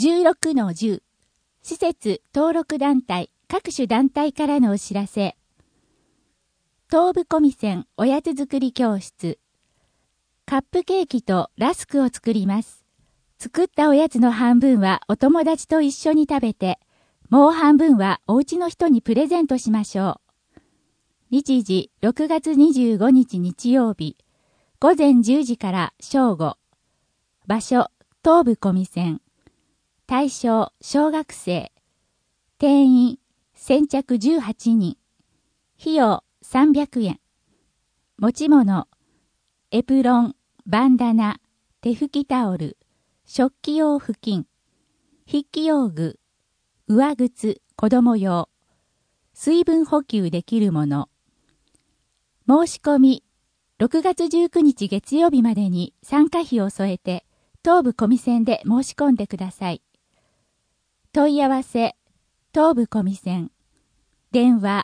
16-10 施設登録団体各種団体からのお知らせ。東武小見線おやつ作り教室。カップケーキとラスクを作ります。作ったおやつの半分はお友達と一緒に食べて、もう半分はお家の人にプレゼントしましょう。日時6月25日日曜日、午前10時から正午。場所、東武小見線。対象、小学生。定員、先着18人。費用、300円。持ち物、エプロン、バンダナ、手拭きタオル、食器用布巾、筆記用具、上靴、子供用、水分補給できるもの。申し込み、6月19日月曜日までに参加費を添えて、東武小見線で申し込んでください。問い合わせ、東武小見線。電話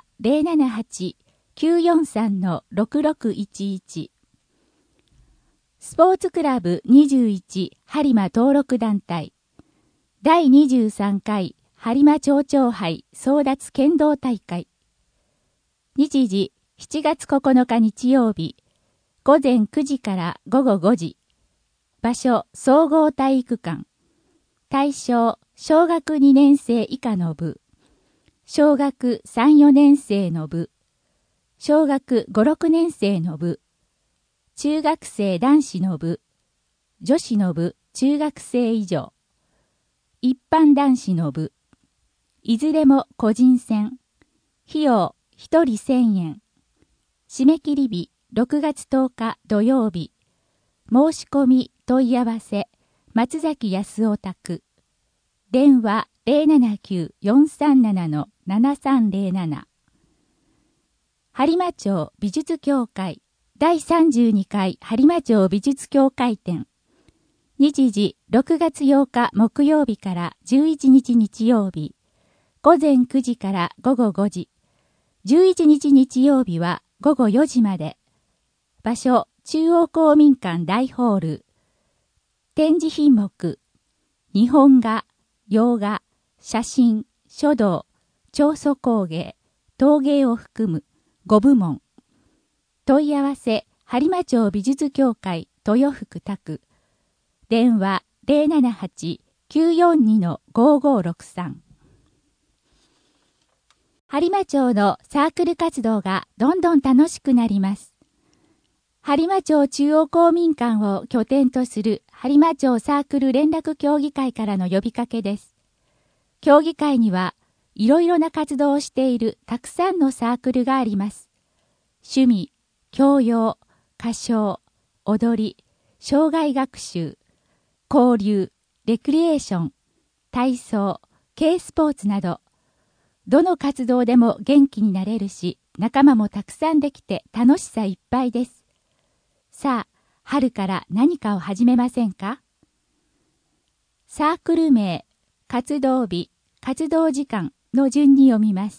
078-943-6611。スポーツクラブ21播磨登録団体。第23回播磨町長杯争奪剣道大会。日時7月9日日曜日。午前9時から午後5時。場所、総合体育館。対象、小学2年生以下の部。小学3、4年生の部。小学5、6年生の部。中学生男子の部。女子の部、中学生以上。一般男子の部。いずれも個人戦。費用、1人1000円。締め切り日、6月10日土曜日。申し込み、問い合わせ、松崎康夫宅。電話079-437-7307。播磨町美術協会第32回播磨町美術協会展。日時6月8日木曜日から11日日曜日。午前9時から午後5時。11日日曜日は午後4時まで。場所、中央公民館大ホール。展示品目、日本画、洋画、写真、書道、彫塑工芸、陶芸を含む5部門。問い合わせ、播磨町美術協会豊福宅。電話078-942-5563。播磨町のサークル活動がどんどん楽しくなります。播磨町中央公民館を拠点とする播磨町サークル連絡協議会からの呼びかけです。協議会にはいろいろな活動をしているたくさんのサークルがあります。趣味、教養、歌唱、踊り、障害学習、交流、レクリエーション、体操、軽スポーツなど、どの活動でも元気になれるし、仲間もたくさんできて楽しさいっぱいです。さあ、春から何かを始めませんか？サークル名、活動日、活動時間の順に読みます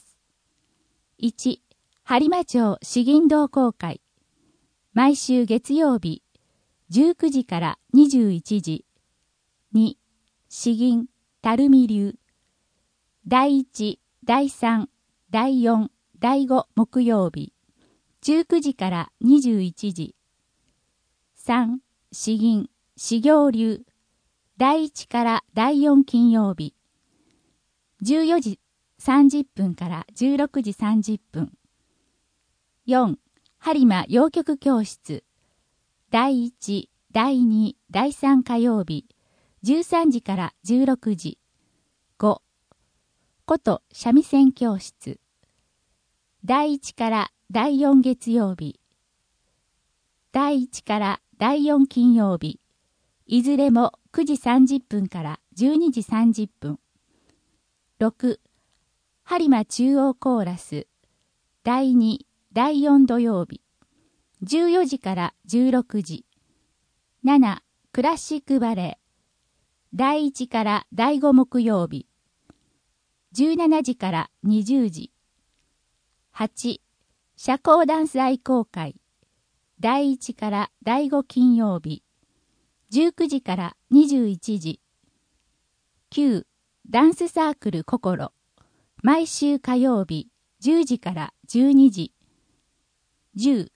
。1、播磨町詩吟同好会。毎週月曜日、19時から21時。2、詩吟、垂水流。第1、第3、第4、第5木曜日、19時から21時。3、詩吟、詩行流。第1から第4金曜日。14時30分から16時30分。4、播磨洋曲教室。第1、第2、第3火曜日。13時から16時。5、琴三味線教室。第1から第4月曜日。第1から第4金曜日。いずれも9時30分から12時30分。6、播磨中央コーラス。第2、第4土曜日。14時から16時。7、クラシックバレエ。第1から第5木曜日。17時から20時。8、社交ダンス愛好会。第1から第5金曜日。19時から21時。 9. ダンスサークル心。毎週火曜日10時から12時。10.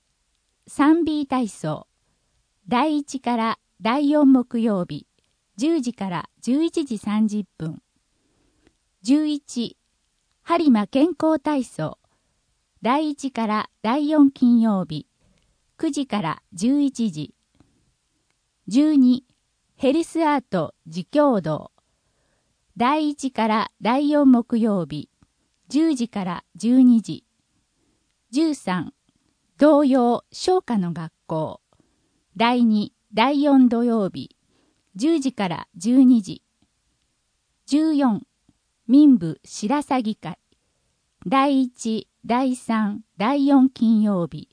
3B 体操。第1から第4木曜日10時から11時30分。11. 播磨健康体操。第1から第4金曜日9時から11時。12. ヘルスアート自協道。第1から第4木曜日10時から12時。13. 童謡唱歌の学校。第2、第4土曜日10時から12時。14. 民部白鷺会。第1、第3、第4金曜日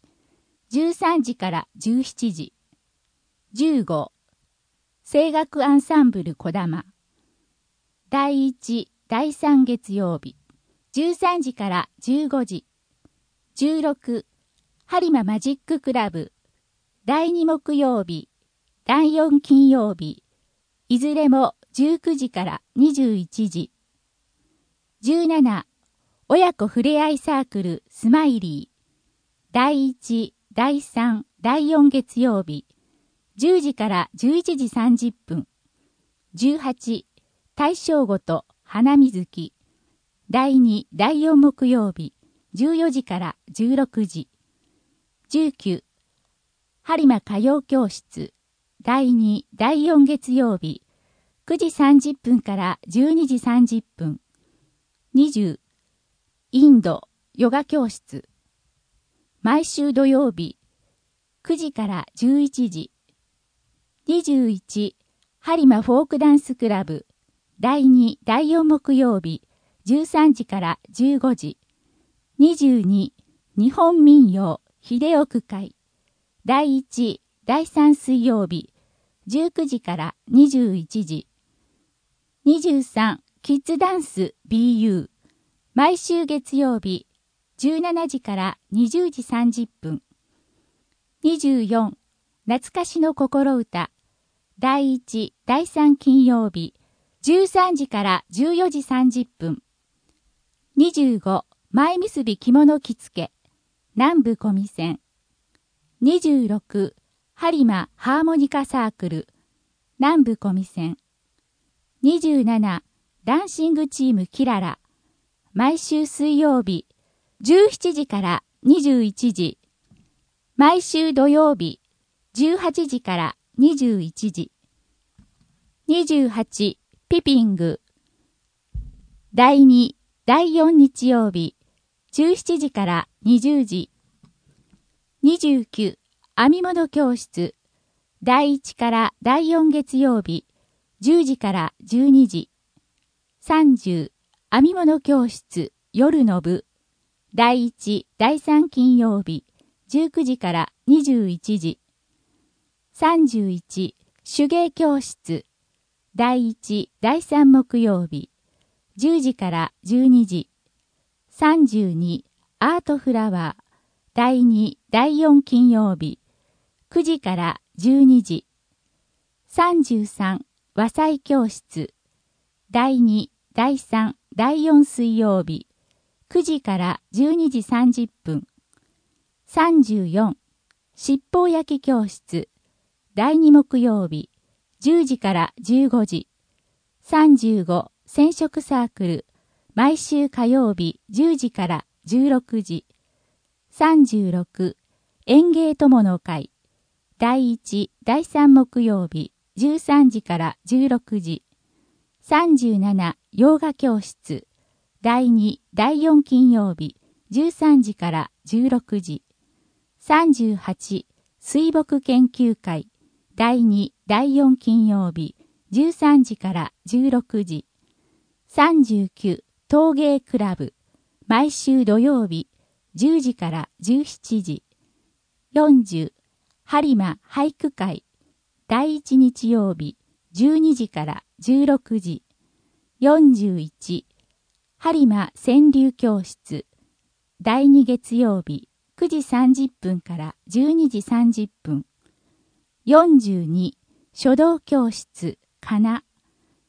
13時から17時。15. 声楽アンサンブルこだま。第1、第3月曜日13時から15時。16. 播磨マジッククラブ。第2木曜日、第4金曜日、いずれも19時から21時。17. 親子ふれあいサークルスマイリー。第1、第3、第4月曜日、10時から11時30分。18. 大正ごと花水木。第2、第4木曜日、14時から16時。19. 播磨歌謡教室。第2、第4月曜日、9時30分から12時30分。20. インドヨガ教室。毎週土曜日、9時から11時。21. 播磨フォークダンスクラブ。第2、第4木曜日、13時から15時。22. 日本民謡秀奥会。第1、第3水曜日、19時から21時。23. キッズダンス BU。毎週月曜日、17時から20時30分。24. 懐かしの心歌。第1、第3金曜日、13時から14時30分。25. 前結び着物着付け。南部小見線。26. 播磨ハーモニカサークル。南部小見線。27. ダンシングチームキララ。毎週水曜日、17時から21時。毎週土曜日、18時から21時。28. ピピング。第2、第4日曜日、17時から20時。29. 編み物教室。第1から第4月曜日、10時から12時。30. 編み物教室夜の部。第1、第3金曜日、19時から21時。31. 手芸教室。第1、第3木曜日、10時から12時。32. アートフラワー。第2、第4金曜日、9時から12時。33. 和裁教室。第2、第3、第4水曜日、9時から12時30分。34. 七宝焼き教室。第2木曜日、10時から15時。35. 染色サークル。毎週火曜日10時から16時。36. 園芸友の会。第1、第3木曜日、13時から16時。37. ヨガ教室。第2、第4金曜日、13時から16時。38. 水墨研究会。第2、第4金曜日、13時から16時。39. 陶芸クラブ。毎週土曜日、10時から17時。40. 播磨俳句会。第1日曜日、12時から16時。41. 播磨川柳教室。第2月曜日、9時30分から12時30分。42. 書道教室、かな。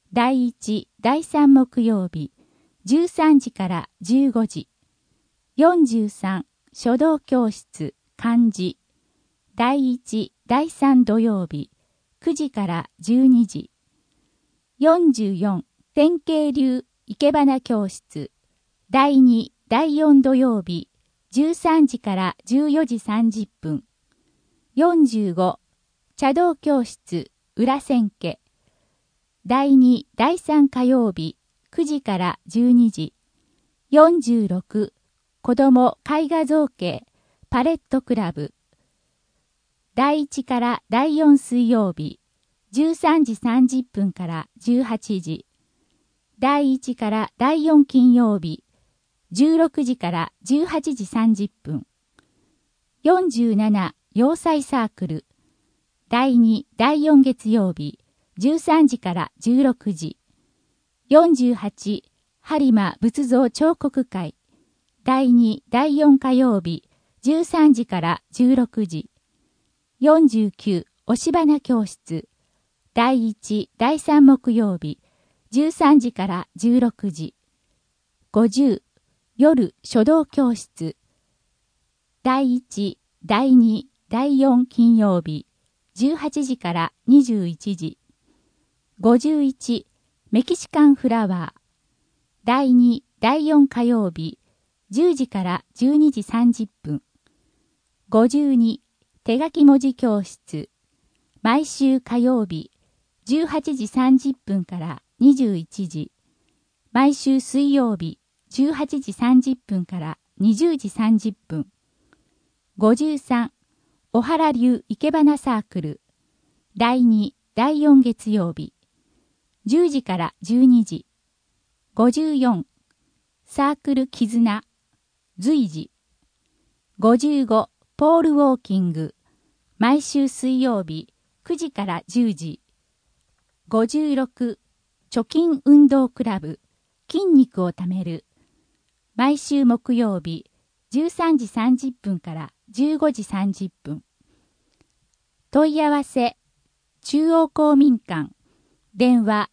第1、第3木曜日、13時から15時。43、書道教室、漢字。第1、第3土曜日、9時から12時。44、天慶流生け花教室。第2、第4土曜日、13時から14時30分。45、茶道教室、裏千家。第2、第3火曜日、9時から12時。46、子供絵画造形、パレットクラブ。第1から第4水曜日、13時30分から18時。第1から第4金曜日、16時から18時30分。47、洋裁サークル。第2、第4月曜日、13時から16時。48、播磨仏像彫刻会。第2、第4火曜日、13時から16時。49、押し花教室。第1、第3木曜日、13時から16時。50、夜書道教室。第1、第2、第4金曜日、18時から21時。51、メキシカンフラワー。第2、第4火曜日、10時から12時30分。52、手書き文字教室。毎週火曜日、18時30分から21時。毎週水曜日、18時30分から20時30分。53、小原流生け花サークル。第2、第4月曜日。10時から12時。54、サークル絆。随時。55、ポールウォーキング。毎週水曜日、9時から10時。56、貯金運動クラブ。筋肉をためる。毎週木曜日、13時30分から15時30分。問い合わせ、中央公民館。電話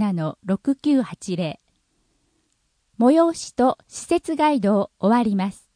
079-437-6980。催しと施設ガイドを終わります。